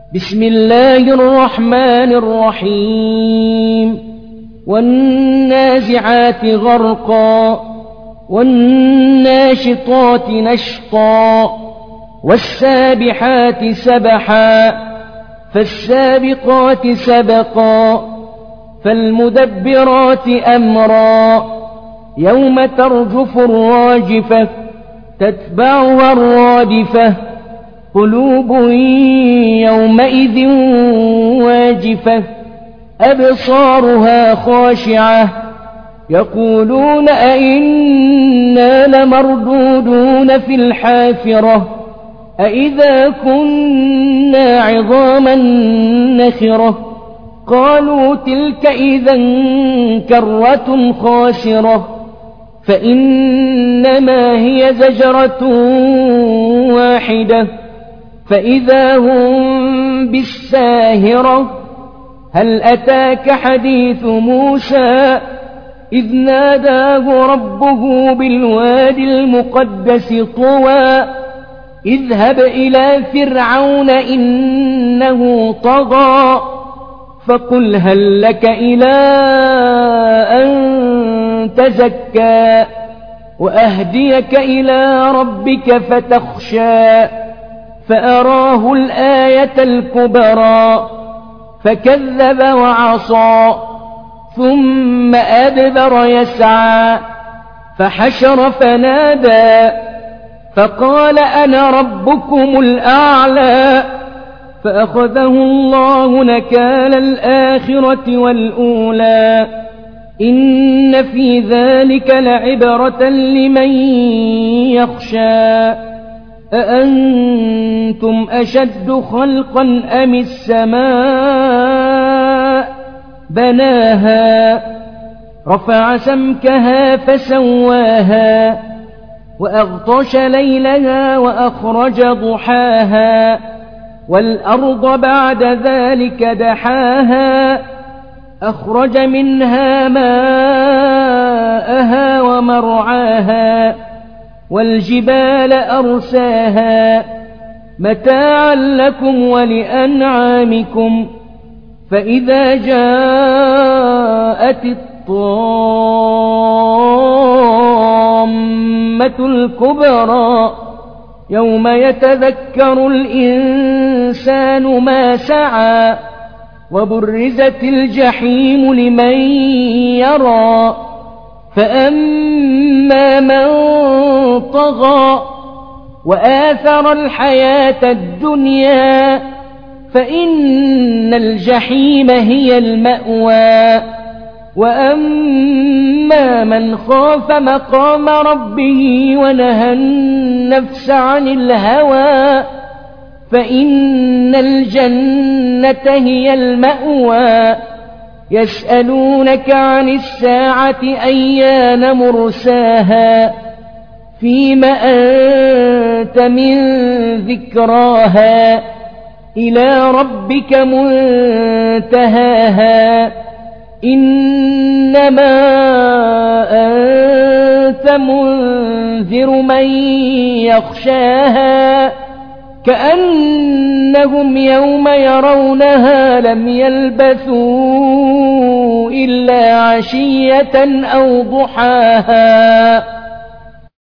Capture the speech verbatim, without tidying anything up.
بسم الله الرحمن الرحيم والنازعات غرقا والناشطات نشطا والسابحات سبحا فالسابقات سبقا فالمدبرات أمرا يوم ترجف الراجفة تتبعها الرادفة قلوب يومئذ واجفة أبصارها خاشعة يقولون أئنا لمردودون في الحافرة أئذا كنا عظاما نخرة قالوا تلك إذا كرة خاسرة فإنما هي زجرة واحدة فإذا هم بالساهرة هل أتاك حديث موسى إذ ناداه ربه بالوادي المقدس طوى اذهب إلى فرعون إنه طغى فقل هل لك إلى أن تزكى وأهديك إلى ربك فتخشى فأراه الآية الكبرى فكذب وعصى ثم أدبر يسعى فحشر فنادى فقال أنا ربكم الأعلى فأخذه الله نكال الآخرة والأولى إن في ذلك لعبرة لمن يخشى أأنتم أشد خلقا أم السماء بناها رفع سمكها فسواها وأغطش ليلها وأخرج ضحاها والأرض بعد ذلك دحاها أخرج منها ماءها ومرعاها والجبال أرساها متاعا لكم ولأنعامكم فإذا جاءت الطامة الكبرى يوم يتذكر الإنسان ما سعى وبرزت الجحيم لمن يرى فأما من طغى وآثر الحياة الدنيا فإن الجحيم هي المأوى وأما من خاف مقام ربه ونهى النفس عن الهوى فإن الجنة هي المأوى يسألونك عن الساعة أيان مرساها فيم أنت من ذكراها إلى ربك منتهاها إنما أنت منذر من يخشاها كأنهم يوم يرونها لم يلبثوا إلا عشية أو ضحاها.